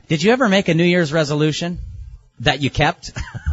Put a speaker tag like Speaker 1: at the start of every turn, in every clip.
Speaker 1: Did you ever make a New Year's resolution that you kept?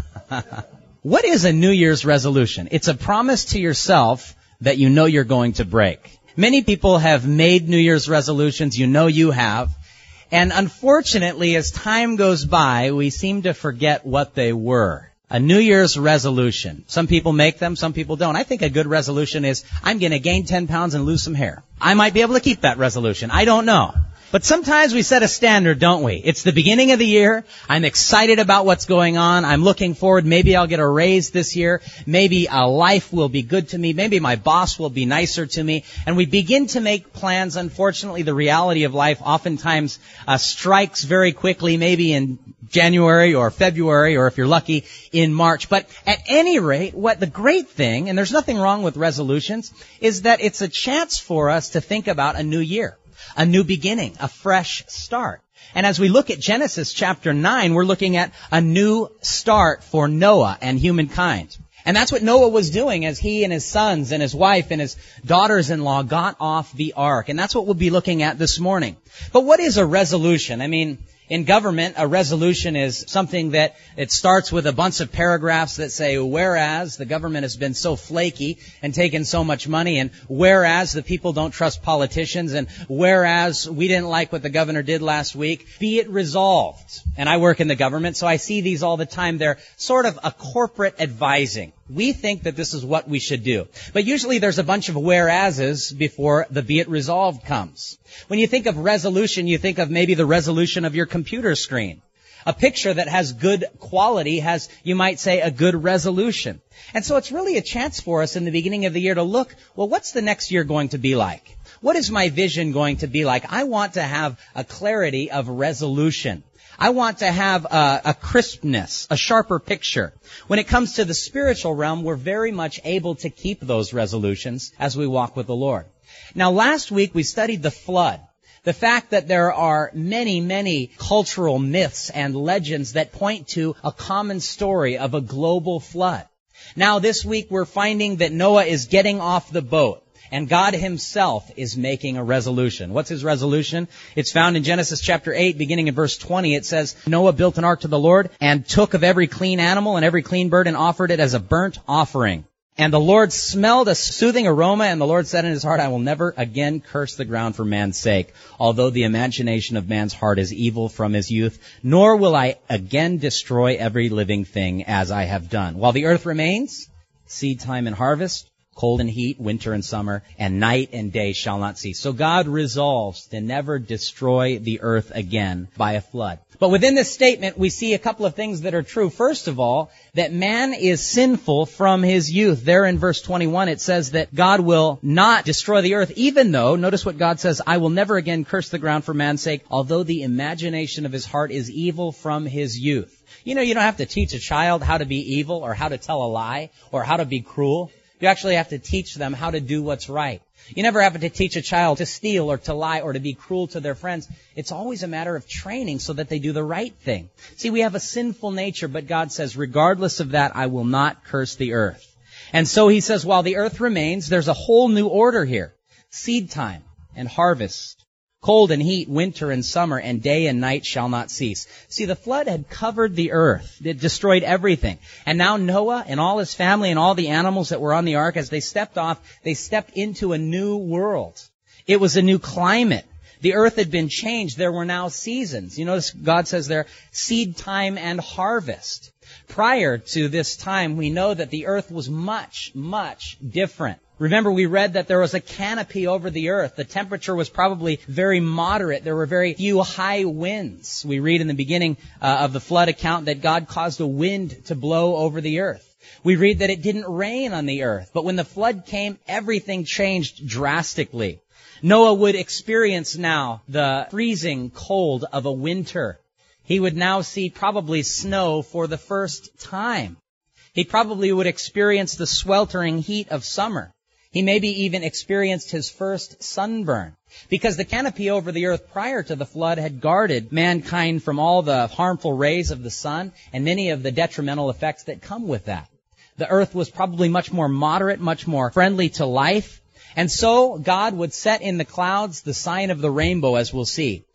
Speaker 1: What is a New Year's resolution? It's a promise to yourself that you know you're going to break. Many people have made New Year's resolutions. You know you have. And unfortunately, as time goes by, we seem to forget what they were. A New Year's resolution. Some people make them, some people don't. I think a good resolution is, I'm going to gain 10 pounds and lose some hair. I might be able to keep that resolution. I don't know. But sometimes we set a standard, don't we? It's the beginning of the year. I'm excited about what's going on. I'm looking forward. Maybe I'll get a raise this year. Maybe life will be good to me. Maybe my boss will be nicer to me. And we begin to make plans. Unfortunately, the reality of life oftentimes strikes very quickly, maybe in January or February, or if you're lucky, in March. But at any rate, what the great thing, and there's nothing wrong with resolutions, is that it's a chance for us to think about a new year. A new beginning, a fresh start. And as we look at Genesis chapter 9, we're looking at a new start for Noah and humankind. And that's what Noah was doing as he and his sons and his wife and his daughters-in-law got off the ark. And that's what we'll be looking at this morning. But what is a resolution? I mean, in government, a resolution is something that it starts with a bunch of paragraphs that say, whereas the government has been so flaky and taken so much money, and whereas the people don't trust politicians, and whereas we didn't like what the governor did last week, be it resolved. And I work in the government, so I see these all the time. They're sort of a corporate advising. We think that this is what we should do. But usually there's a bunch of whereases before the be it resolved comes. When you think of resolution, you think of maybe the resolution of your computer screen. A picture that has good quality has, you might say, a good resolution. And so it's really a chance for us in the beginning of the year to look, well, what's the next year going to be like? What is my vision going to be like? I want to have a clarity of resolution. I want to have a crispness, a sharper picture. When it comes to the spiritual realm, we're very much able to keep those resolutions as we walk with the Lord. Now, last week we studied the flood. The fact that there are many, many cultural myths and legends that point to a common story of a global flood. Now, this week we're finding that Noah is getting off the boat. And God himself is making a resolution. What's his resolution? It's found in Genesis chapter 8, beginning in verse 20. It says, Noah built an ark to the Lord and took of every clean animal and every clean bird and offered it as a burnt offering. And the Lord smelled a soothing aroma, and the Lord said in his heart, I will never again curse the ground for man's sake, although the imagination of man's heart is evil from his youth, nor will I again destroy every living thing as I have done. While the earth remains, seed time and harvest, cold and heat, winter and summer, and night and day shall not cease. So God resolves to never destroy the earth again by a flood. But within this statement, we see a couple of things that are true. First of all, that man is sinful from his youth. There in verse 21, it says that God will not destroy the earth, even though, notice what God says, I will never again curse the ground for man's sake, although the imagination of his heart is evil from his youth. You know, you don't have to teach a child how to be evil or how to tell a lie or how to be cruel. You actually have to teach them how to do what's right. You never have to teach a child to steal or to lie or to be cruel to their friends. It's always a matter of training so that they do the right thing. See, we have a sinful nature, but God says, regardless of that, I will not curse the earth. And so he says, while the earth remains, there's a whole new order here. Seed time and harvest. Cold and heat, winter and summer, and day and night shall not cease. See, the flood had covered the earth. It destroyed everything. And now Noah and all his family and all the animals that were on the ark, as they stepped off, they stepped into a new world. It was a new climate. The earth had been changed. There were now seasons. You notice God says there, seed time and harvest. Prior to this time, we know that the earth was much, much different. Remember, we read that there was a canopy over the earth. The temperature was probably very moderate. There were very few high winds. We read in the beginning of the flood account that God caused a wind to blow over the earth. We read that it didn't rain on the earth. But when the flood came, everything changed drastically. Noah would experience now the freezing cold of a winter. He would now see probably snow for the first time. He probably would experience the sweltering heat of summer. He maybe even experienced his first sunburn, because the canopy over the earth prior to the flood had guarded mankind from all the harmful rays of the sun and many of the detrimental effects that come with that. The earth was probably much more moderate, much more friendly to life. And so God would set in the clouds the sign of the rainbow, as we'll see.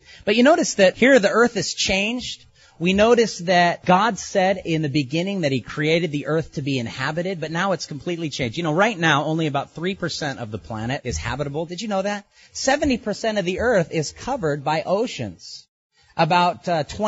Speaker 1: But you notice that here the earth is changed. We notice that God said in the beginning that He created the earth to be inhabited, but now it's completely changed. You know, right now only about 3% of the planet is habitable. Did you know that? 70% of the earth is covered by oceans. About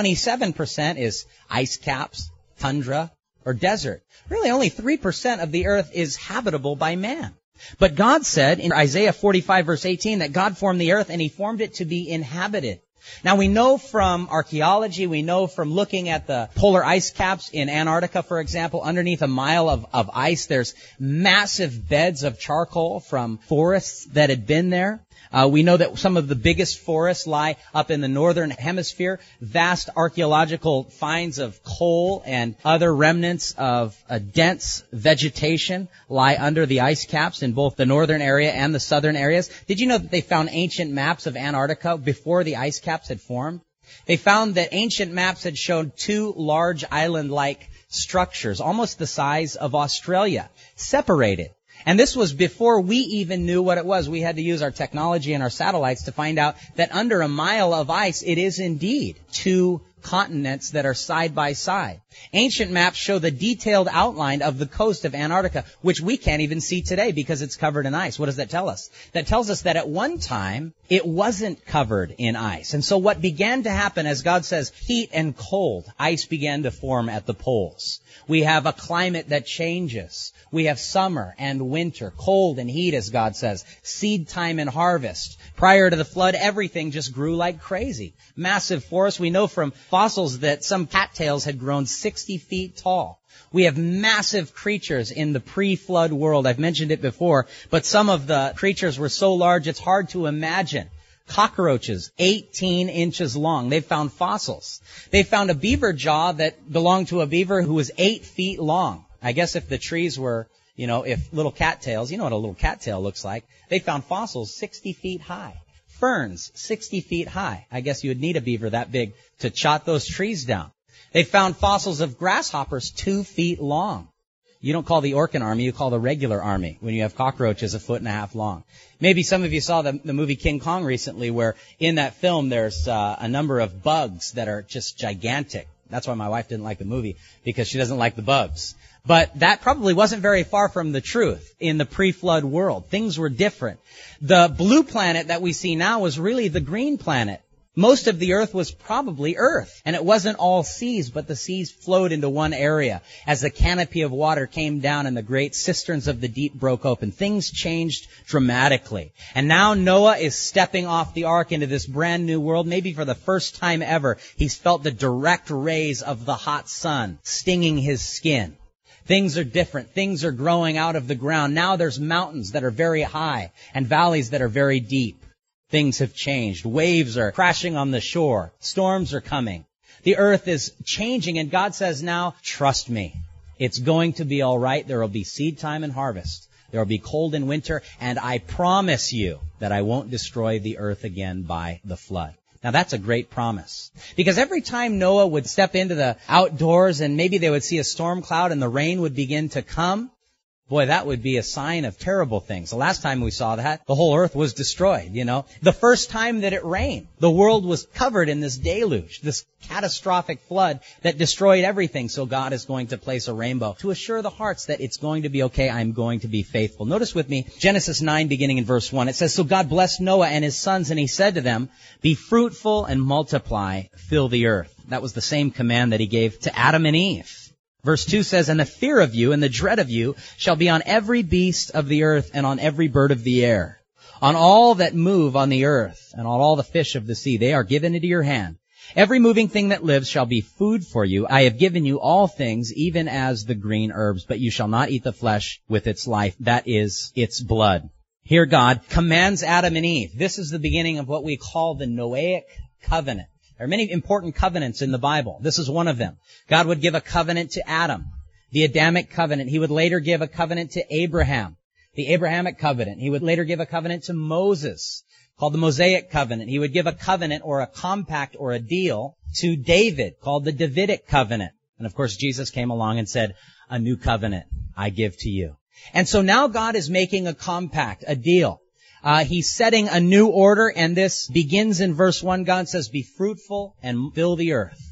Speaker 1: 27% is ice caps, tundra, or desert. Really only 3% of the earth is habitable by man. But God said in Isaiah 45 verse 18 that God formed the earth and He formed it to be inhabited. Now we know from archaeology, we know from looking at the polar ice caps in Antarctica, for example, underneath a mile of ice, there's massive beds of charcoal from forests that had been there. We know that some of the biggest forests lie up in the northern hemisphere. Vast archaeological finds of coal and other remnants of a dense vegetation lie under the ice caps in both the northern area and the southern areas. Did you know that they found ancient maps of Antarctica before the ice caps had formed? They found that ancient maps had shown two large island-like structures, almost the size of Australia, separated. And this was before we even knew what it was. We had to use our technology and our satellites to find out that under a mile of ice, it is indeed two continents that are side by side. Ancient maps show the detailed outline of the coast of Antarctica, which we can't even see today because it's covered in ice. What does that tell us? That tells us that at one time, it wasn't covered in ice. And so what began to happen, as God says, heat and cold, ice began to form at the poles. We have a climate that changes. We have summer and winter, cold and heat, as God says, seed time and harvest. Prior to the flood, everything just grew like crazy. Massive forests. We know from fossils that some cattails had grown 60 feet tall. We have massive creatures in the pre-flood world. I've mentioned it before, but some of the creatures were so large it's hard to imagine. Cockroaches, 18 inches long. They've found fossils. They found a beaver jaw that belonged to a beaver who was 8 feet long. I guess if the trees were, if little cattails, you know what a little cattail looks like. They found fossils 60 feet high. Ferns 60 feet high. I guess you would need a beaver that big to chop those trees down. They found fossils of grasshoppers 2 feet long. You don't call the Orkin army, you call the regular army when you have cockroaches 1.5 feet long. Maybe some of you saw the movie King Kong recently, where in that film there's a number of bugs that are just gigantic. That's why my wife didn't like the movie, because she doesn't like the bugs. But that probably wasn't very far from the truth in the pre-flood world. Things were different. The blue planet that we see now was really the green planet. Most of the earth was probably earth, and it wasn't all seas, but the seas flowed into one area. As the canopy of water came down and the great cisterns of the deep broke open, things changed dramatically. And now Noah is stepping off the ark into this brand new world. Maybe for the first time ever, he's felt the direct rays of the hot sun stinging his skin. Things are different. Things are growing out of the ground. Now there's mountains that are very high and valleys that are very deep. Things have changed. Waves are crashing on the shore. Storms are coming. The earth is changing, and God says now, trust me. It's going to be all right. There will be seed time and harvest. There will be cold in winter, and I promise you that I won't destroy the earth again by the flood. Now that's a great promise. Because every time Noah would step into the outdoors and maybe they would see a storm cloud and the rain would begin to come, boy, that would be a sign of terrible things. The last time we saw that, the whole earth was destroyed, The first time that it rained, the world was covered in this deluge, this catastrophic flood that destroyed everything. So God is going to place a rainbow to assure the hearts that it's going to be okay. I'm going to be faithful. Notice with me, Genesis 9, beginning in verse 1. It says, So God blessed Noah and his sons, and he said to them, Be fruitful and multiply, fill the earth. That was the same command that he gave to Adam and Eve. Verse 2 says, And the fear of you and the dread of you shall be on every beast of the earth and on every bird of the air, on all that move on the earth and on all the fish of the sea. They are given into your hand. Every moving thing that lives shall be food for you. I have given you all things, even as the green herbs, but you shall not eat the flesh with its life. That is its blood. Here God commands Adam and Eve. This is the beginning of what we call the Noahic covenant. There are many important covenants in the Bible. This is one of them. God would give a covenant to Adam, the Adamic covenant. He would later give a covenant to Abraham, the Abrahamic covenant. He would later give a covenant to Moses, called the Mosaic covenant. He would give a covenant or a compact or a deal to David, called the Davidic covenant. And of course, Jesus came along and said, A new covenant I give to you. And so now God is making a compact, a deal, He's setting a new order, and this begins in verse 1. God says, be fruitful and fill the earth.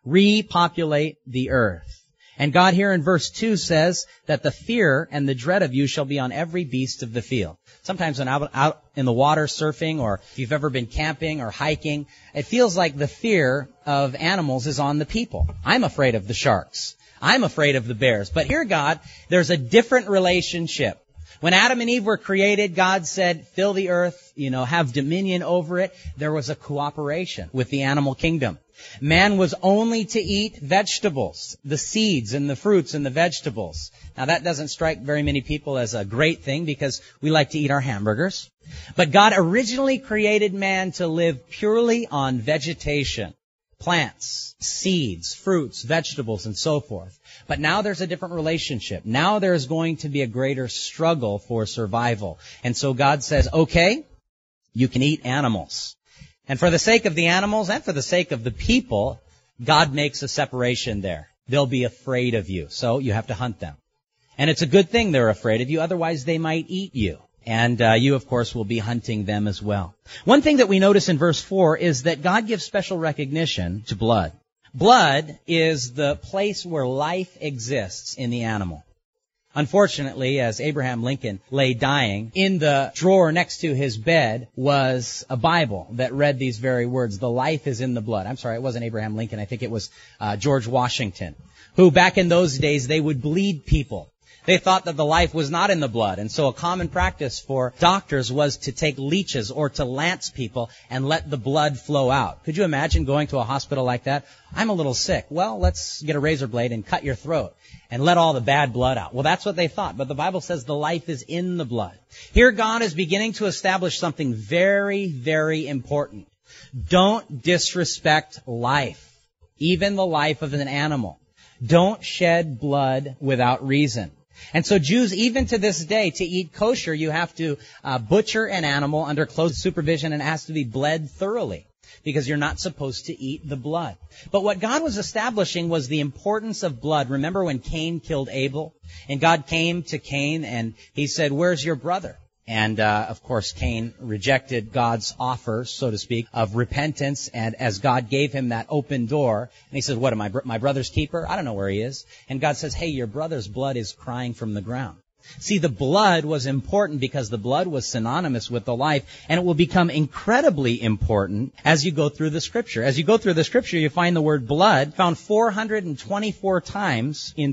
Speaker 1: Repopulate the earth. And God here in verse 2 says that the fear and the dread of you shall be on every beast of the field. Sometimes when out in the water surfing, or if you've ever been camping or hiking, it feels like the fear of animals is on the people. I'm afraid of the sharks. I'm afraid of the bears. But here, God, there's a different relationship. When Adam and Eve were created, God said, fill the earth, have dominion over it. There was a cooperation with the animal kingdom. Man was only to eat vegetables, the seeds and the fruits and the vegetables. Now that doesn't strike very many people as a great thing because we like to eat our hamburgers. But God originally created man to live purely on vegetation, plants, seeds, fruits, vegetables, and so forth. But now there's a different relationship. Now there's going to be a greater struggle for survival. And so God says, okay, you can eat animals. And for the sake of the animals and for the sake of the people, God makes a separation there. They'll be afraid of you, so you have to hunt them. And it's a good thing they're afraid of you, otherwise they might eat you. And you, of course, will be hunting them as well. One thing that we notice in verse 4 is that God gives special recognition to blood. Blood is the place where life exists in the animal. Unfortunately, as Abraham Lincoln lay dying, in the drawer next to his bed was a Bible that read these very words, the life is in the blood. I'm sorry, it wasn't Abraham Lincoln. I think it was George Washington, who back in those days, they would bleed people. They thought that the life was not in the blood. And so a common practice for doctors was to take leeches or to lance people and let the blood flow out. Could you imagine going to a hospital like that? I'm a little sick. Well, let's get a razor blade and cut your throat and let all the bad blood out. Well, that's what they thought. But the Bible says the life is in the blood. Here God is beginning to establish something very, very important. Don't disrespect life, even the life of an animal. Don't shed blood without reason. And so Jews, even to this day, to eat kosher, you have to butcher an animal under close supervision and it has to be bled thoroughly because you're not supposed to eat the blood. But what God was establishing was the importance of blood. Remember when Cain killed Abel? And God came to Cain and he said, "Where's your brother?" And, of course, Cain rejected God's offer, so to speak, of repentance. And as God gave him that open door, and he said, what am I, my brother's keeper? I don't know where he is. And God says, hey, your brother's blood is crying from the ground. See, the blood was important because the blood was synonymous with the life, and it will become incredibly important as you go through the Scripture. As you go through the Scripture, you find the word blood found 424 times in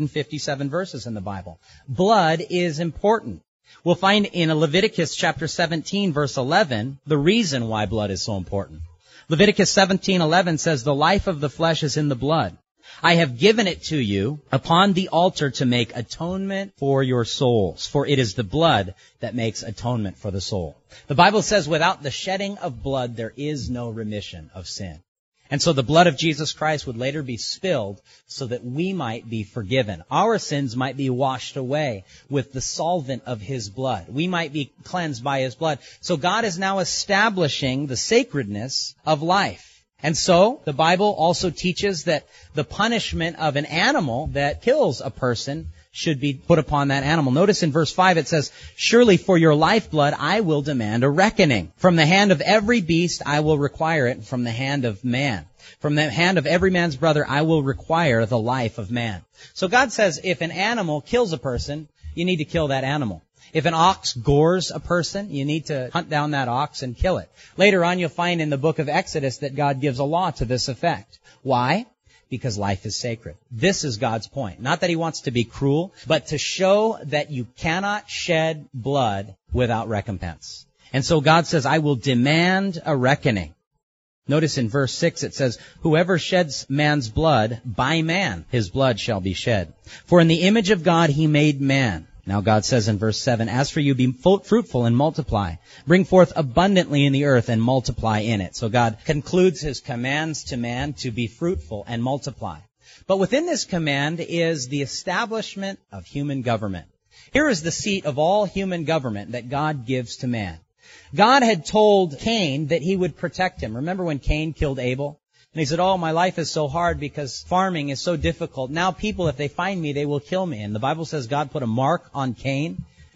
Speaker 1: 357 verses in the Bible. Blood is important. We'll find in Leviticus chapter 17, verse 11, the reason why blood is so important. Leviticus 17:11 says, "The life of the flesh is in the blood. I have given it to you upon the altar to make atonement for your souls, for it is the blood that makes atonement for the soul." The Bible says without the shedding of blood, there is no remission of sin. And so the blood of Jesus Christ would later be spilled so that we might be forgiven. Our sins might be washed away with the solvent of His blood. We might be cleansed by His blood. So God is now establishing the sacredness of life. And so the Bible also teaches that the punishment of an animal that kills a person should be put upon that animal. Notice in verse 5 it says, "Surely for your lifeblood I will demand a reckoning. From the hand of every beast I will require it, from the hand of man. From the hand of every man's brother I will require the life of man." So God says if an animal kills a person, you need to kill that animal. If an ox gores a person, you need to hunt down that ox and kill it. Later on you'll find in the book of Exodus that God gives a law to this effect. Why? Because life is sacred. This is God's point. Not that He wants to be cruel, but to show that you cannot shed blood without recompense. And so God says, I will demand a reckoning. Notice in verse 6 it says, "Whoever sheds man's blood, by man his blood shall be shed. For in the image of God He made man." Now God says in verse 7, "As for you, be fruitful and multiply. Bring forth abundantly in the earth and multiply in it." So God concludes His commands to man to be fruitful and multiply. But within this command is the establishment of human government. Here is the seat of all human government that God gives to man. God had told Cain that He would protect him. Remember when Cain killed Abel? And he said, "Oh, my life is so hard because farming is so difficult. Now people, if they find me, they will kill me." And the Bible says God put a mark on Cain. And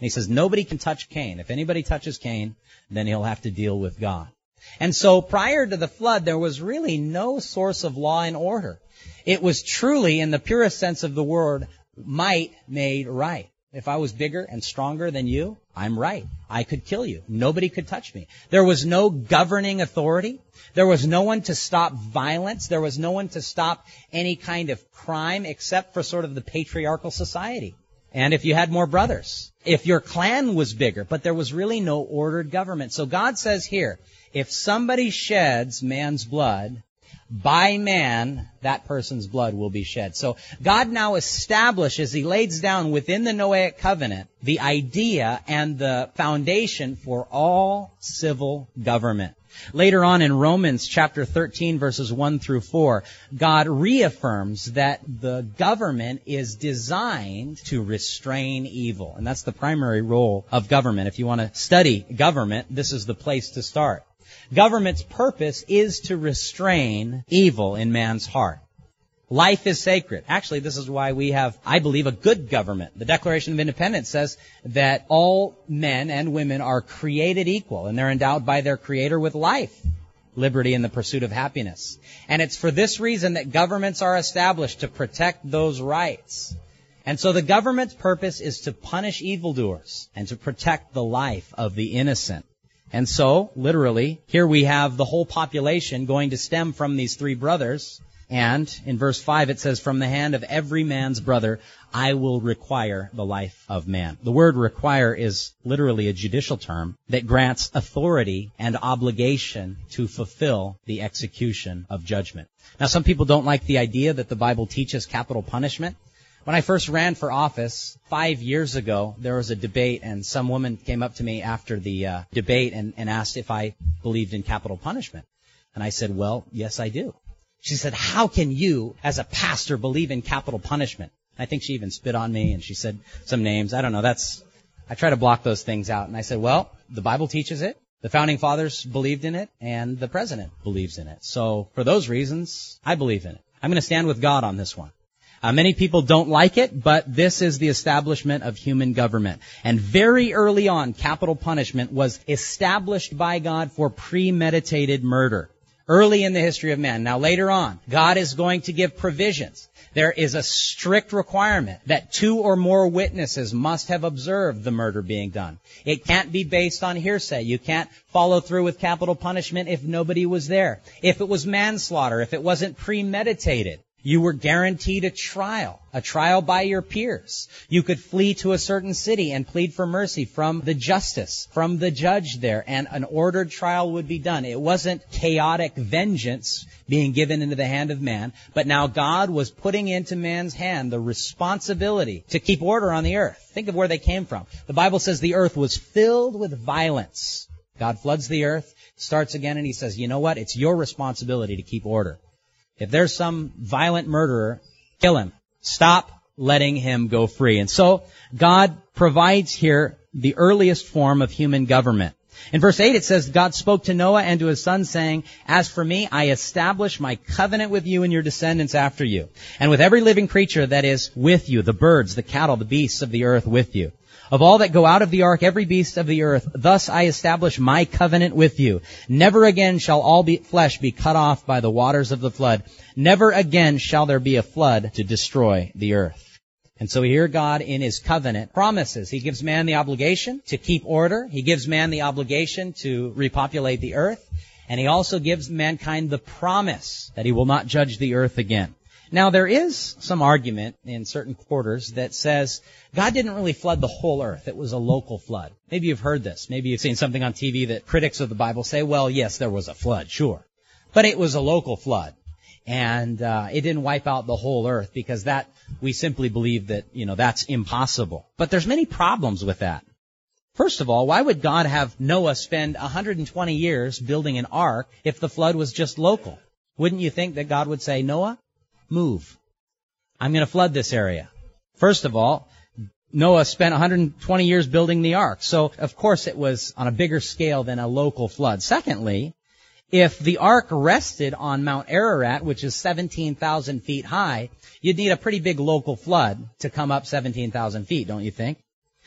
Speaker 1: he says, nobody can touch Cain. If anybody touches Cain, then he'll have to deal with God. And so prior to the flood, there was really no source of law and order. It was truly, in the purest sense of the word, might made right. If I was bigger and stronger than you, I'm right. I could kill you. Nobody could touch me. There was no governing authority. There was no one to stop violence. There was no one to stop any kind of crime except for sort of the patriarchal society. And if you had more brothers, if your clan was bigger, but there was really no ordered government. So God says here, if somebody sheds man's blood, by man, that person's blood will be shed. So God now establishes, He lays down within the Noahic covenant the idea and the foundation for all civil government. Later on in Romans chapter 13, verses 1 through 4, God reaffirms that the government is designed to restrain evil. And that's the primary role of government. If you want to study government, this is the place to start. Government's purpose is to restrain evil in man's heart. Life is sacred. Actually, this is why we have, I believe, a good government. The Declaration of Independence says that all men and women are created equal, and they're endowed by their Creator with life, liberty, and the pursuit of happiness. And it's for this reason that governments are established, to protect those rights. And so the government's purpose is to punish evildoers and to protect the life of the innocent. And so, literally, here we have the whole population going to stem from these three brothers. And in verse 5 it says, from the hand of every man's brother, I will require the life of man. The word require is literally a judicial term that grants authority and obligation to fulfill the execution of judgment. Now, some people don't like the idea that the Bible teaches capital punishment. When I first ran for office 5 years ago, there was a debate, and some woman came up to me after the debate and asked if I believed in capital punishment. And I said, well, yes, I do. She said, how can you, as a pastor, believe in capital punishment? I think she even spit on me, and she said some names. I don't know. I try to block those things out. And I said, well, the Bible teaches it. The founding fathers believed in it, and the president believes in it. So for those reasons, I believe in it. I'm going to stand with God on this one. Many people don't like it, but this is the establishment of human government. And very early on, capital punishment was established by God for premeditated murder. Early in the history of man. Now later on, God is going to give provisions. There is a strict requirement that 2 or more witnesses must have observed the murder being done. It can't be based on hearsay. You can't follow through with capital punishment if nobody was there. If it was manslaughter, if it wasn't premeditated, you were guaranteed a trial by your peers. You could flee to a certain city and plead for mercy from the justice, from the judge there, and an ordered trial would be done. It wasn't chaotic vengeance being given into the hand of man, but now God was putting into man's hand the responsibility to keep order on the earth. Think of where they came from. The Bible says the earth was filled with violence. God floods the earth, starts again, and He says, you know what? It's your responsibility to keep order. If there's some violent murderer, kill him. Stop letting him go free. And so God provides here the earliest form of human government. In verse 8 it says, God spoke to Noah and to his sons, saying, as for me, I establish my covenant with you and your descendants after you, and with every living creature that is with you, the birds, the cattle, the beasts of the earth with you. Of all that go out of the ark, every beast of the earth, thus I establish my covenant with you. Never again shall all flesh be cut off by the waters of the flood. Never again shall there be a flood to destroy the earth. And so here God in His covenant promises. He gives man the obligation to keep order. He gives man the obligation to repopulate the earth. And He also gives mankind the promise that He will not judge the earth again. Now, there is some argument in certain quarters that says God didn't really flood the whole earth. It was a local flood. Maybe you've heard this. Maybe you've seen something on TV that critics of the Bible say, well, yes, there was a flood, sure. But it was a local flood. And it didn't wipe out the whole earth, because that, we simply believe that, that's impossible. But there's many problems with that. First of all, why would God have Noah spend 120 years building an ark if the flood was just local? Wouldn't you think that God would say, Noah, move. I'm going to flood this area. First of all, Noah spent 120 years building the ark. So, of course, it was on a bigger scale than a local flood. Secondly, if the ark rested on Mount Ararat, which is 17,000 feet high, you'd need a pretty big local flood to come up 17,000 feet, don't you think?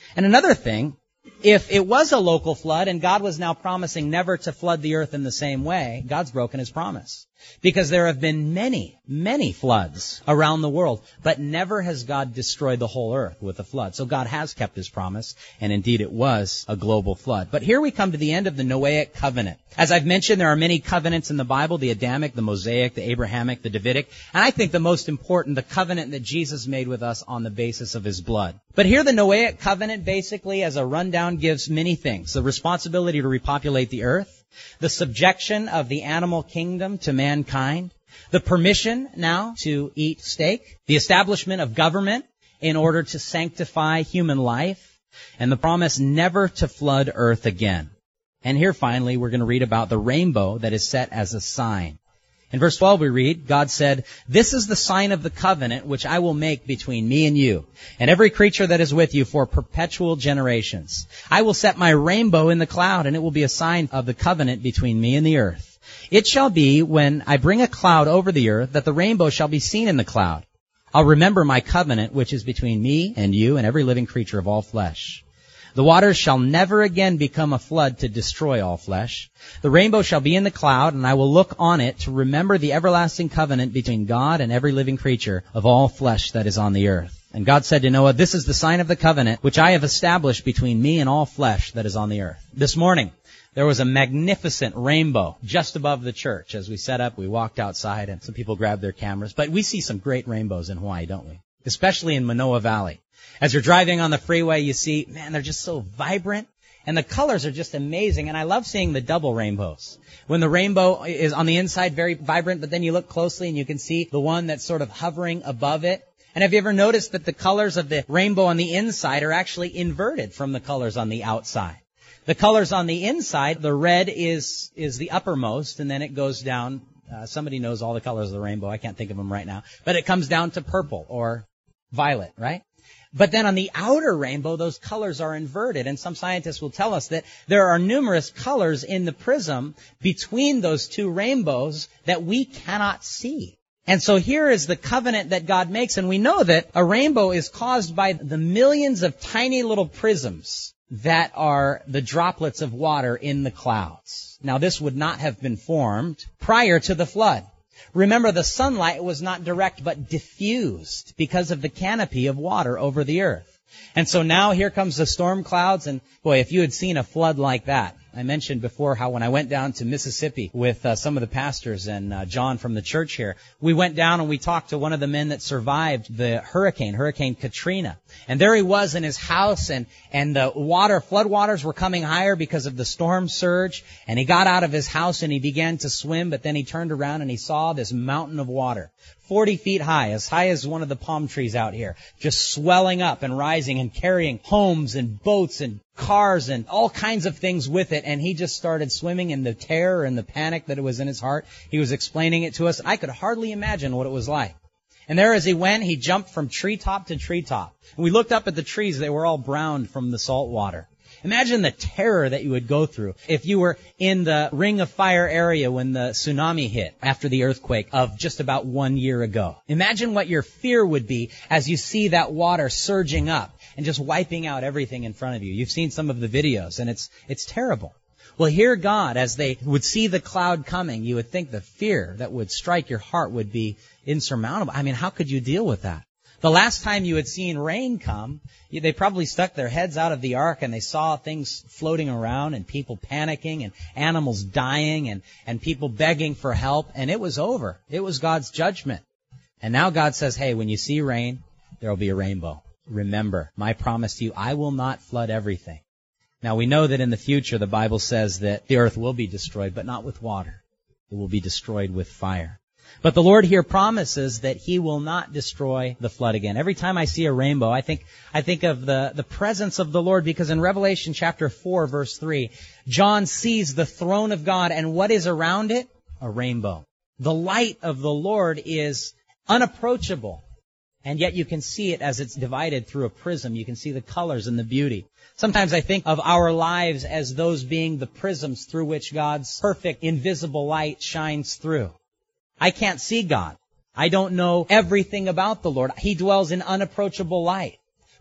Speaker 1: And another thing, if it was a local flood and God was now promising never to flood the earth in the same way, God's broken his promise. Because there have been many, many floods around the world, but never has God destroyed the whole earth with a flood. So God has kept his promise, and indeed it was a global flood. But here we come to the end of the Noahic covenant. As I've mentioned, there are many covenants in the Bible, the Adamic, the Mosaic, the Abrahamic, the Davidic, and I think the most important, the covenant that Jesus made with us on the basis of his blood. But here the Noahic covenant basically, as a rundown, gives many things. The responsibility to repopulate the earth, the subjection of the animal kingdom to mankind, the permission now to eat steak, the establishment of government in order to sanctify human life, and the promise never to flood earth again. And here finally we're going to read about the rainbow that is set as a sign. In verse 12 we read, God said, "This is the sign of the covenant which I will make between me and you, and every creature that is with you for perpetual generations. I will set my rainbow in the cloud, and it will be a sign of the covenant between me and the earth. It shall be when I bring a cloud over the earth that the rainbow shall be seen in the cloud. I'll remember my covenant which is between me and you and every living creature of all flesh. The waters shall never again become a flood to destroy all flesh. The rainbow shall be in the cloud, and I will look on it to remember the everlasting covenant between God and every living creature of all flesh that is on the earth." And God said to Noah, "This is the sign of the covenant which I have established between me and all flesh that is on the earth." This morning, there was a magnificent rainbow just above the church. As we set up, we walked outside, and some people grabbed their cameras. But we see some great rainbows in Hawaii, don't we? Especially in Manoa Valley. As you're driving on the freeway, you see, man, they're just so vibrant. And the colors are just amazing. And I love seeing the double rainbows. When the rainbow is on the inside very vibrant, but then you look closely and you can see the one that's sort of hovering above it. And have you ever noticed that the colors of the rainbow on the inside are actually inverted from the colors on the outside? The colors on the inside, the red is the uppermost, and then it goes down. Somebody knows all the colors of the rainbow. I can't think of them right now. But it comes down to purple or violet, right? But then on the outer rainbow, those colors are inverted. And some scientists will tell us that there are numerous colors in the prism between those two rainbows that we cannot see. And so here is the covenant that God makes. And we know that a rainbow is caused by the millions of tiny little prisms that are the droplets of water in the clouds. Now, this would not have been formed prior to the flood. Remember, the sunlight was not direct but diffused because of the canopy of water over the earth. And so now here comes the storm clouds, and boy, if you had seen a flood like that. I mentioned before how when I went down to Mississippi with some of the pastors and John from the church here, we went down and we talked to one of the men that survived the Hurricane Katrina. And there he was in his house, and the floodwaters were coming higher because of the storm surge. And he got out of his house and he began to swim, but then he turned around and he saw this mountain of water, 40 feet high as one of the palm trees out here, just swelling up and rising and carrying homes and boats and cars and all kinds of things with it. And he just started swimming in the terror and the panic that it was in his heart. He was explaining it to us, and I could hardly imagine what it was like. And there as he went, he jumped from treetop to treetop. And we looked up at the trees. They were all browned from the salt water. Imagine the terror that you would go through if you were in the Ring of Fire area when the tsunami hit after the earthquake of just about 1 year ago. Imagine what your fear would be as you see that water surging up and just wiping out everything in front of you. You've seen some of the videos, and it's terrible. Well, here God, as they would see the cloud coming, you would think the fear that would strike your heart would be insurmountable. I mean, how could you deal with that? The last time you had seen rain come, they probably stuck their heads out of the ark and they saw things floating around and people panicking and animals dying and people begging for help, and it was over. It was God's judgment. And now God says, hey, when you see rain, there will be a rainbow. Remember, my promise to you, I will not flood everything. Now, we know that in the future, the Bible says that the earth will be destroyed, but not with water. It will be destroyed with fire. But the Lord here promises that He will not destroy the flood again. Every time I see a rainbow, I think of the presence of the Lord, because in Revelation chapter 4, verse 3, John sees the throne of God, and what is around it? A rainbow. The light of the Lord is unapproachable, and yet you can see it as it's divided through a prism. You can see the colors and the beauty. Sometimes I think of our lives as those being the prisms through which God's perfect, invisible light shines through. I can't see God. I don't know everything about the Lord. He dwells in unapproachable light.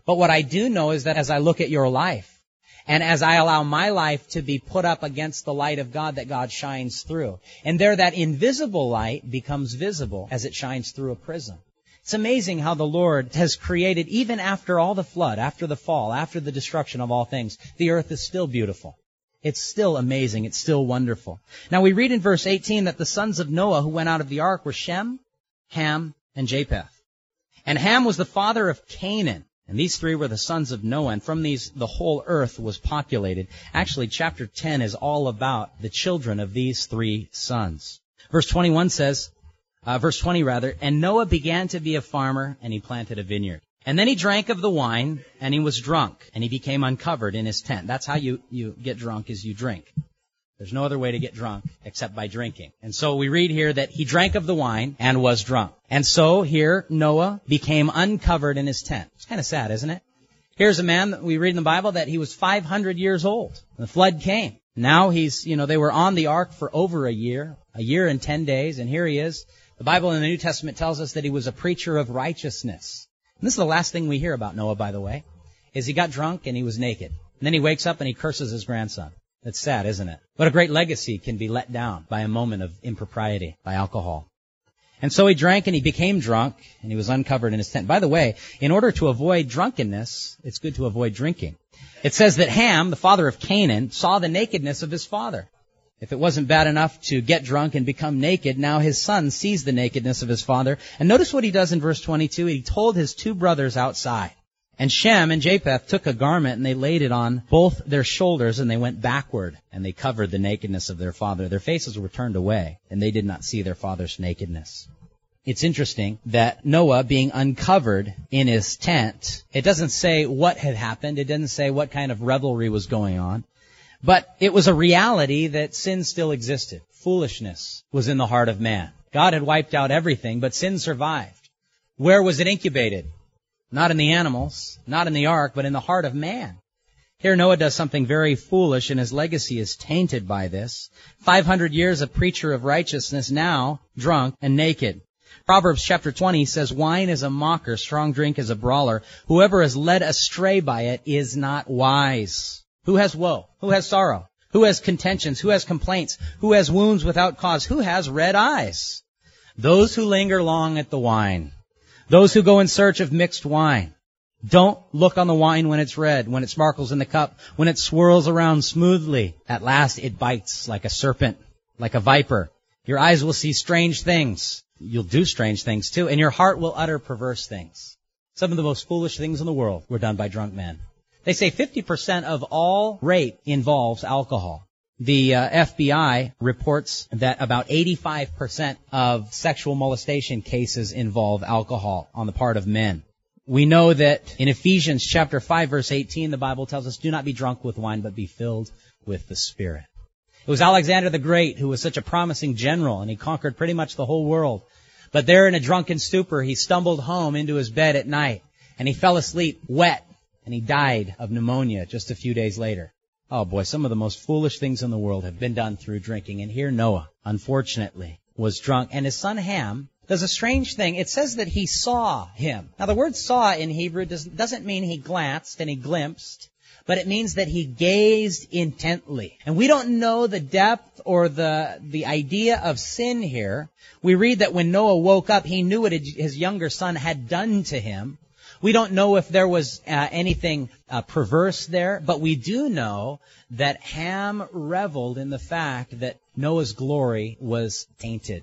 Speaker 1: But what I do know is that as I look at your life, and as I allow my life to be put up against the light of God, that God shines through, and there that invisible light becomes visible as it shines through a prism. It's amazing how the Lord has created, even after all the flood, after the fall, after the destruction of all things, the earth is still beautiful. It's still amazing. It's still wonderful. Now we read in verse 18 that the sons of Noah who went out of the ark were Shem, Ham, and Japheth. And Ham was the father of Canaan. And these three were the sons of Noah, and from these the whole earth was populated. Actually, chapter 10 is all about the children of these three sons. Verse 20 rather, and Noah began to be a farmer, and he planted a vineyard. And then he drank of the wine, and he was drunk, and he became uncovered in his tent. That's how you get drunk, is you drink. There's no other way to get drunk except by drinking. And so we read here that he drank of the wine and was drunk. And so here Noah became uncovered in his tent. It's kind of sad, isn't it? Here's a man that we read in the Bible that he was 500 years old. The flood came. Now they were on the ark for over a year and 10 days, and here he is. The Bible in the New Testament tells us that he was a preacher of righteousness. And this is the last thing we hear about Noah, by the way, is he got drunk and he was naked. And then he wakes up and he curses his grandson. It's sad, isn't it? What a great legacy can be let down by a moment of impropriety, by alcohol. And so he drank and he became drunk, and he was uncovered in his tent. By the way, in order to avoid drunkenness, it's good to avoid drinking. It says that Ham, the father of Canaan, saw the nakedness of his father. If it wasn't bad enough to get drunk and become naked, now his son sees the nakedness of his father. And notice what he does in verse 22. He told his two brothers outside. And Shem and Japheth took a garment, and they laid it on both their shoulders, and they went backward, and they covered the nakedness of their father. Their faces were turned away, and they did not see their father's nakedness. It's interesting that Noah, being uncovered in his tent, it doesn't say what had happened. It doesn't say what kind of revelry was going on. But it was a reality that sin still existed. Foolishness was in the heart of man. God had wiped out everything, but sin survived. Where was it incubated? Not in the animals, not in the ark, but in the heart of man. Here Noah does something very foolish, and his legacy is tainted by this. 500 years a preacher of righteousness, now drunk and naked. Proverbs chapter 20 says, wine is a mocker, strong drink is a brawler. Whoever is led astray by it is not wise. Who has woe? Who has sorrow? Who has contentions? Who has complaints? Who has wounds without cause? Who has red eyes? Those who linger long at the wine. Those who go in search of mixed wine. Don't look on the wine when it's red, when it sparkles in the cup, when it swirls around smoothly. At last it bites like a serpent, like a viper. Your eyes will see strange things. You'll do strange things too, and your heart will utter perverse things. Some of the most foolish things in the world were done by drunk men. They say 50% of all rape involves alcohol. The FBI reports that about 85% of sexual molestation cases involve alcohol on the part of men. We know that in Ephesians chapter 5 verse 18, the Bible tells us, do not be drunk with wine, but be filled with the Spirit. It was Alexander the Great who was such a promising general, and he conquered pretty much the whole world. But there in a drunken stupor, he stumbled home into his bed at night, and he fell asleep wet, and he died of pneumonia just a few days later. Oh boy, some of the most foolish things in the world have been done through drinking. And here Noah, unfortunately, was drunk. And his son Ham does a strange thing. It says that he saw him. Now the word saw in Hebrew doesn't mean he glanced and he glimpsed, but it means that he gazed intently. And we don't know the depth or the idea of sin here. We read that when Noah woke up, he knew what his younger son had done to him. We don't know if there was anything perverse there, but we do know that Ham reveled in the fact that Noah's glory was tainted.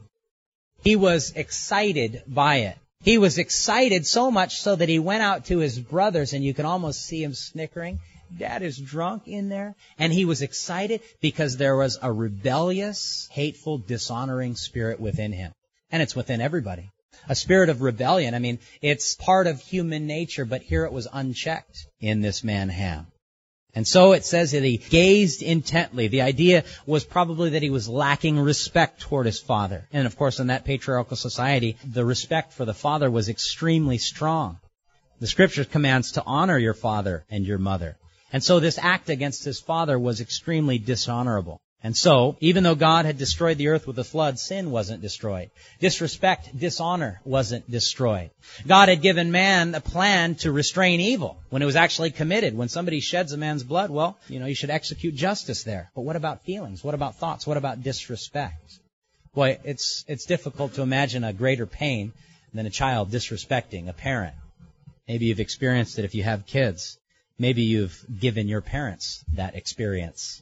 Speaker 1: He was excited by it. He was excited so much so that he went out to his brothers, and you can almost see him snickering. Dad is drunk in there. And he was excited because there was a rebellious, hateful, dishonoring spirit within him. And it's within everybody. A spirit of rebellion. I mean, it's part of human nature, but here it was unchecked in this man Ham. And so it says that he gazed intently. The idea was probably that he was lacking respect toward his father. And of course, in that patriarchal society, the respect for the father was extremely strong. The Scripture commands to honor your father and your mother. And so this act against his father was extremely dishonorable. And so, even though God had destroyed the earth with a flood, sin wasn't destroyed. Disrespect, dishonor wasn't destroyed. God had given man a plan to restrain evil when it was actually committed. When somebody sheds a man's blood, well, you should execute justice there. But what about feelings? What about thoughts? What about disrespect? Boy, it's difficult to imagine a greater pain than a child disrespecting a parent. Maybe you've experienced it if you have kids. Maybe you've given your parents that experience.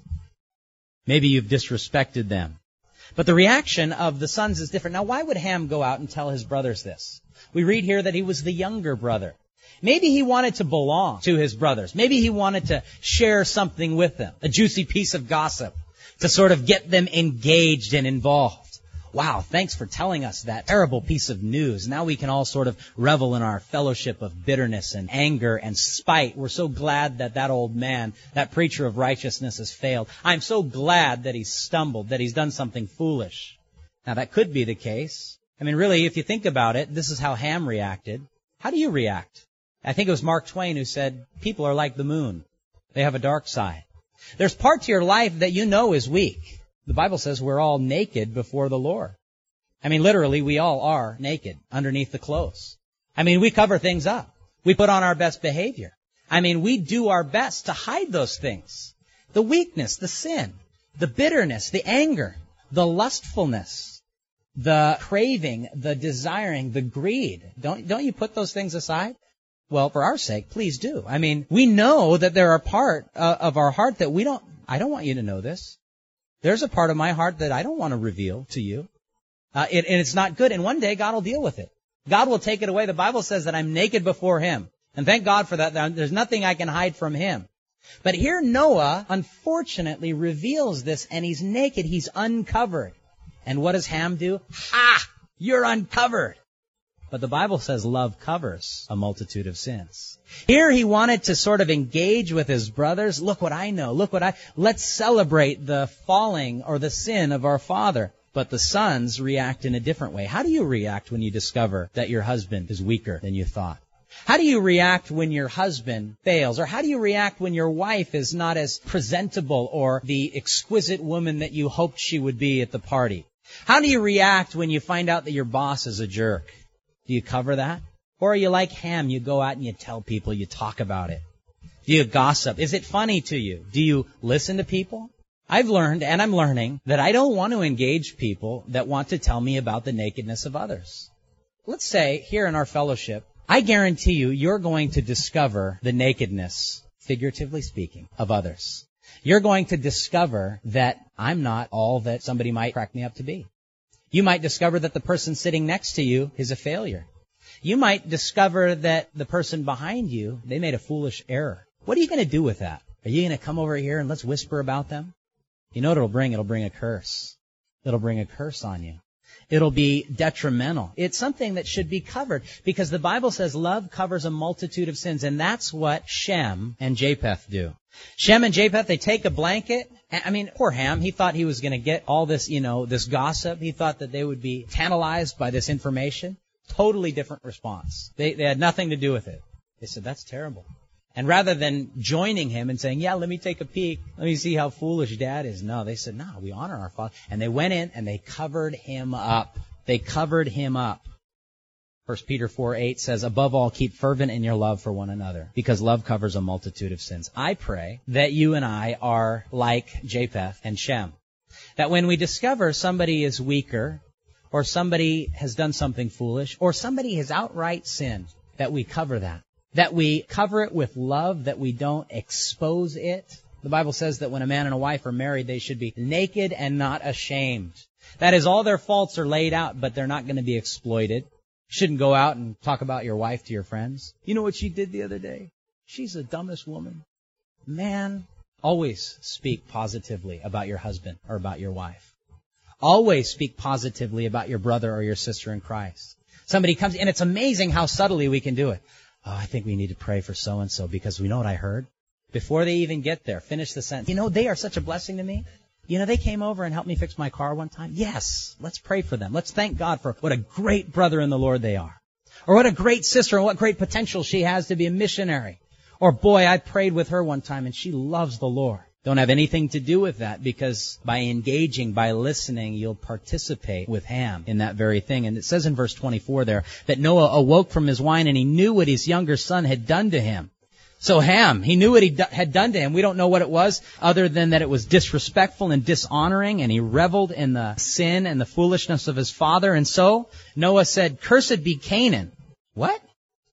Speaker 1: Maybe you've disrespected them. But the reaction of the sons is different. Now, why would Ham go out and tell his brothers this? We read here that he was the younger brother. Maybe he wanted to belong to his brothers. Maybe he wanted to share something with them, a juicy piece of gossip, to sort of get them engaged and involved. Wow, thanks for telling us that terrible piece of news. Now we can all sort of revel in our fellowship of bitterness and anger and spite. We're so glad that old man, that preacher of righteousness, has failed. I'm so glad that he's stumbled, that he's done something foolish. Now that could be the case. I mean, really, if you think about it, this is how Ham reacted. How do you react? I think it was Mark Twain who said, people are like the moon. They have a dark side. There's part to your life that you know is weak. The Bible says we're all naked before the Lord. I mean, literally, we all are naked underneath the clothes. I mean, we cover things up. We put on our best behavior. I mean, we do our best to hide those things. The weakness, the sin, the bitterness, the anger, the lustfulness, the craving, the desiring, the greed. Don't you put those things aside? Well, for our sake, please do. I mean, we know that there are part of our heart that I don't want you to know this. There's a part of my heart that I don't want to reveal to you. And it's not good. And one day God will deal with it. God will take it away. The Bible says that I'm naked before Him. And thank God for that. There's nothing I can hide from Him. But here Noah, unfortunately, reveals this, and he's naked. He's uncovered. And what does Ham do? Ha! You're uncovered. But the Bible says love covers a multitude of sins. Here he wanted to sort of engage with his brothers. Look what I know. Let's celebrate the falling or the sin of our father. But the sons react in a different way. How do you react when you discover that your husband is weaker than you thought? How do you react when your husband fails? Or how do you react when your wife is not as presentable or the exquisite woman that you hoped she would be at the party? How do you react when you find out that your boss is a jerk? Do you cover that? Or are you like Ham? You go out and you tell people, you talk about it. Do you gossip? Is it funny to you? Do you listen to people? I've learned, and I'm learning, that I don't want to engage people that want to tell me about the nakedness of others. Let's say, here in our fellowship, I guarantee you're going to discover the nakedness, figuratively speaking, of others. You're going to discover that I'm not all that somebody might crack me up to be. You might discover that the person sitting next to you is a failure. You might discover that the person behind you, they made a foolish error. What are you going to do with that? Are you going to come over here and let's whisper about them? You know what it'll bring? It'll bring a curse. It'll bring a curse on you. It'll be detrimental. It's something that should be covered because the Bible says love covers a multitude of sins, and that's what Shem and Japheth do. Shem and Japheth, they take a blanket. I mean, poor Ham, he thought he was going to get all this, this gossip. He thought that they would be tantalized by this information. Totally different response. They had nothing to do with it. They said, that's terrible. And rather than joining him and saying, yeah, let me take a peek, let me see how foolish Dad is. No, they said, no, we honor our father. And they went in and they covered him up. They covered him up. 1 Peter 4:8 says, above all, keep fervent in your love for one another, because love covers a multitude of sins. I pray that you and I are like Japheth and Shem. That when we discover somebody is weaker, or somebody has done something foolish, or somebody has outright sinned, that we cover that. That we cover it with love, that we don't expose it. The Bible says that when a man and a wife are married, they should be naked and not ashamed. That is, all their faults are laid out, but they're not going to be exploited. You shouldn't go out and talk about your wife to your friends. You know what she did the other day? She's the dumbest woman. Man, always speak positively about your husband or about your wife. Always speak positively about your brother or your sister in Christ. Somebody comes, and it's amazing how subtly we can do it. Oh, I think we need to pray for so-and-so because we know what I heard. Before they even get there, finish the sentence. They are such a blessing to me. They came over and helped me fix my car one time. Yes, let's pray for them. Let's thank God for what a great brother in the Lord they are. Or what a great sister and what great potential she has to be a missionary. Or boy, I prayed with her one time and she loves the Lord. Don't have anything to do with that, because by engaging, by listening, you'll participate with Ham in that very thing. And it says in verse 24 there that Noah awoke from his wine and he knew what his younger son had done to him. So Ham, he knew what he had done to him. We don't know what it was other than that it was disrespectful and dishonoring, and he reveled in the sin and the foolishness of his father. And so Noah said, "Cursed be Canaan." What?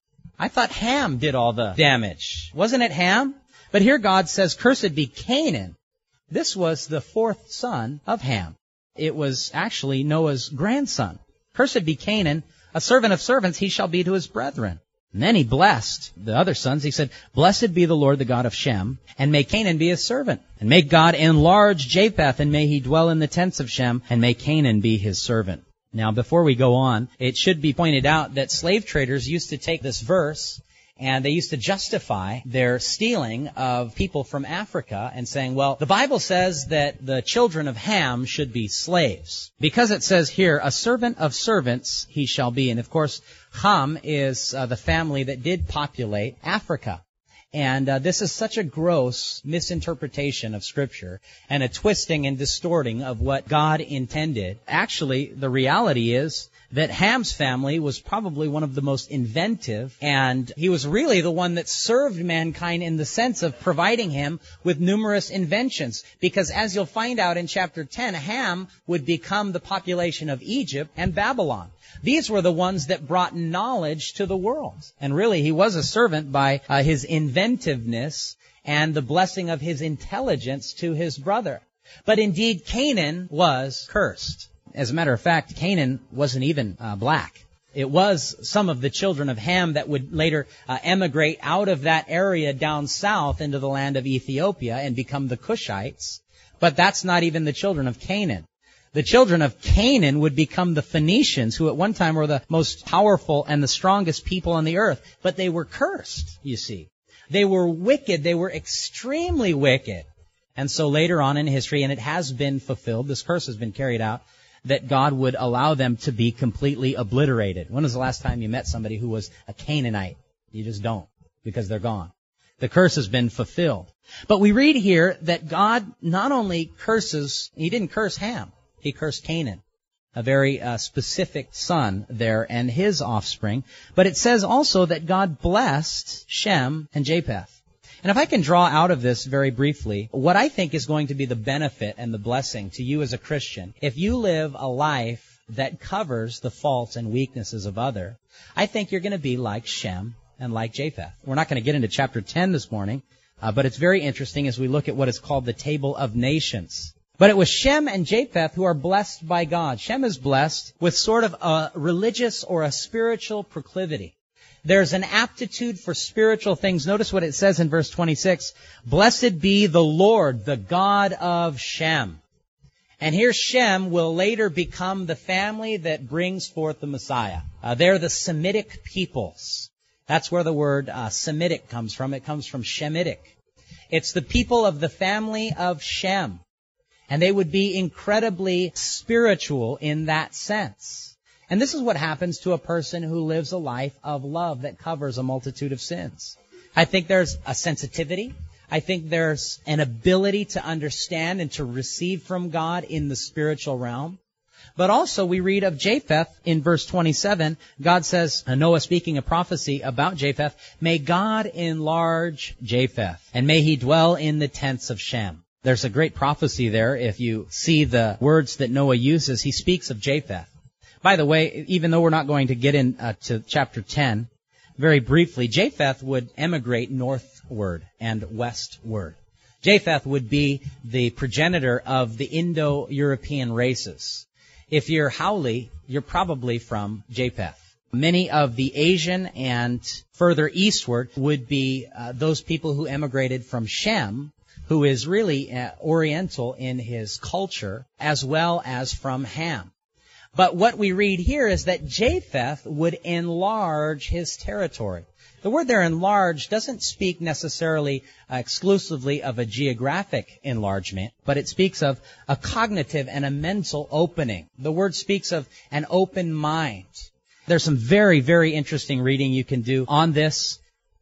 Speaker 1: I thought Ham did all the damage. Wasn't it Ham? But here God says, "Cursed be Canaan." This was the fourth son of Ham. It was actually Noah's grandson. "Cursed be Canaan, a servant of servants he shall be to his brethren." And then he blessed the other sons. He said, "Blessed be the Lord, the God of Shem, and may Canaan be his servant. And may God enlarge Japheth, and may he dwell in the tents of Shem, and may Canaan be his servant." Now, before we go on, it should be pointed out that slave traders used to take this verse and they used to justify their stealing of people from Africa and saying, well, the Bible says that the children of Ham should be slaves. Because it says here, "A servant of servants he shall be." And of course, Ham is the family that did populate Africa. And this is such a gross misinterpretation of Scripture and a twisting and distorting of what God intended. Actually, the reality is that Ham's family was probably one of the most inventive, and he was really the one that served mankind in the sense of providing him with numerous inventions. Because as you'll find out in chapter 10, Ham would become the population of Egypt and Babylon. These were the ones that brought knowledge to the world. And really, he was a servant by his inventiveness and the blessing of his intelligence to his brother. But indeed, Canaan was cursed. As a matter of fact, Canaan wasn't even black. It was some of the children of Ham that would later emigrate out of that area down south into the land of Ethiopia and become the Cushites. But that's not even the children of Canaan. The children of Canaan would become the Phoenicians, who at one time were the most powerful and the strongest people on the earth. But they were cursed, you see. They were wicked. They were extremely wicked. And so later on in history, and it has been fulfilled, this curse has been carried out, that God would allow them to be completely obliterated. When was the last time you met somebody who was a Canaanite? You just don't, because they're gone. The curse has been fulfilled. But we read here that God not only curses, he didn't curse Ham, he cursed Canaan, a very specific son there and his offspring. But it says also that God blessed Shem and Japheth. And if I can draw out of this very briefly, what I think is going to be the benefit and the blessing to you as a Christian, if you live a life that covers the faults and weaknesses of others, I think you're going to be like Shem and like Japheth. We're not going to get into chapter 10 this morning, but it's very interesting as we look at what is called the Table of Nations. But it was Shem and Japheth who are blessed by God. Shem is blessed with sort of a religious or a spiritual proclivity. There's an aptitude for spiritual things. Notice what it says in verse 26. "Blessed be the Lord, the God of Shem." And here Shem will later become the family that brings forth the Messiah. They're the Semitic peoples. That's where the word Semitic comes from. It comes from Shemitic. It's the people of the family of Shem. And they would be incredibly spiritual in that sense. And this is what happens to a person who lives a life of love that covers a multitude of sins. I think there's a sensitivity. I think there's an ability to understand and to receive from God in the spiritual realm. But also we read of Japheth in verse 27. God says, Noah speaking a prophecy about Japheth, "May God enlarge Japheth, and may he dwell in the tents of Shem." There's a great prophecy there. If you see the words that Noah uses, he speaks of Japheth. By the way, even though we're not going to get into chapter 10, very briefly, Japheth would emigrate northward and westward. Japheth would be the progenitor of the Indo-European races. If you're Haole, you're probably from Japheth. Many of the Asian and further eastward would be those people who emigrated from Shem, who is really oriental in his culture, as well as from Ham. But what we read here is that Japheth would enlarge his territory. The word there, enlarge, doesn't speak necessarily exclusively of a geographic enlargement, but it speaks of a cognitive and a mental opening. The word speaks of an open mind. There's some very, very interesting reading you can do on this.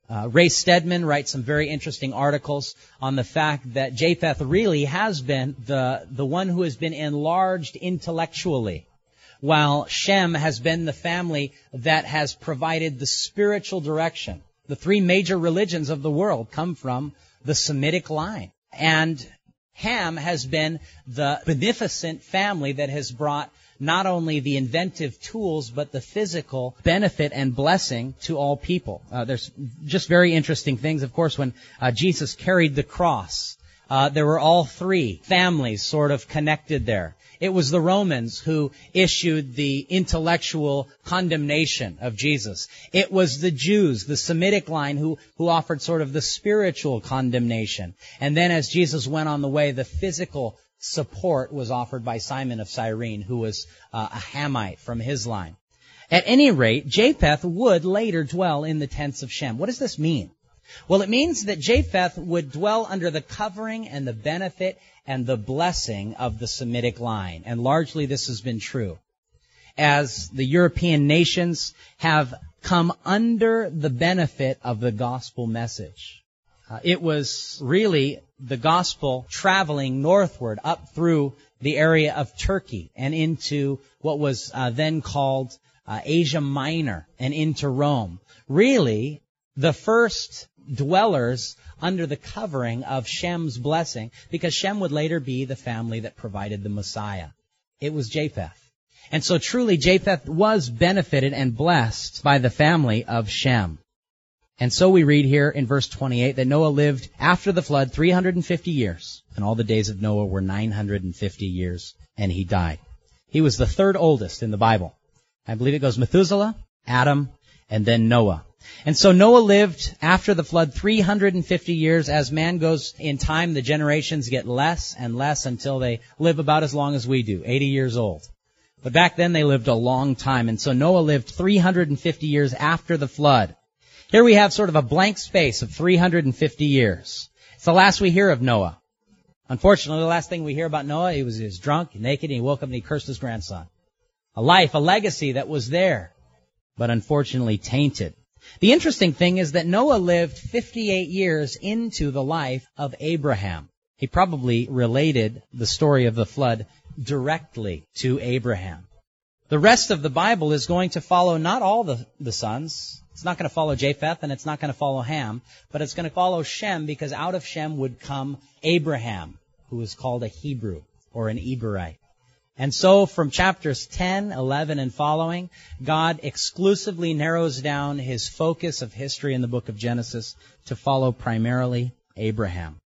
Speaker 1: Ray Stedman writes some very interesting articles on the fact that Japheth really has been the one who has been enlarged intellectually, while Shem has been the family that has provided the spiritual direction. The three major religions of the world come from the Semitic line. And Ham has been the beneficent family that has brought not only the inventive tools, but the physical benefit and blessing to all people. There's just very interesting things. Of course, when Jesus carried the cross, there were all three families sort of connected there. It was the Romans who issued the intellectual condemnation of Jesus. It was the Jews, the Semitic line, who offered sort of the spiritual condemnation. And then as Jesus went on the way, the physical support was offered by Simon of Cyrene, who was a Hamite from his line. At any rate, Japheth would later dwell in the tents of Shem. What does this mean? Well, it means that Japheth would dwell under the covering and the benefit and the blessing of the Semitic line. And largely this has been true. As the European nations have come under the benefit of the gospel message. It was really the gospel traveling northward up through the area of Turkey and into what was then called Asia Minor and into Rome. Really, the first dwellers under the covering of Shem's blessing, because Shem would later be the family that provided the Messiah. It was Japheth. And so truly Japheth was benefited and blessed by the family of Shem. And so we read here in verse 28 that Noah lived after the flood 350 years, and all the days of Noah were 950 years, and he died. He was the third oldest in the Bible. I believe it goes Methuselah, Adam, and then Noah. And so Noah lived after the flood 350 years. As man goes in time, the generations get less and less until they live about as long as we do, 80 years old. But back then they lived a long time. And so Noah lived 350 years after the flood. Here we have sort of a blank space of 350 years. It's the last we hear of Noah. Unfortunately, the last thing we hear about Noah, he was drunk, naked, and he woke up and he cursed his grandson. A life, a legacy that was there, but unfortunately tainted. The interesting thing is that Noah lived 58 years into the life of Abraham. He probably related the story of the flood directly to Abraham. The rest of the Bible is going to follow not all the sons. It's not going to follow Japheth and it's not going to follow Ham, but it's going to follow Shem, because out of Shem would come Abraham, who is called a Hebrew or an Eberite. And so from chapters 10, 11, and following, God exclusively narrows down his focus of history in the book of Genesis to follow primarily Abraham.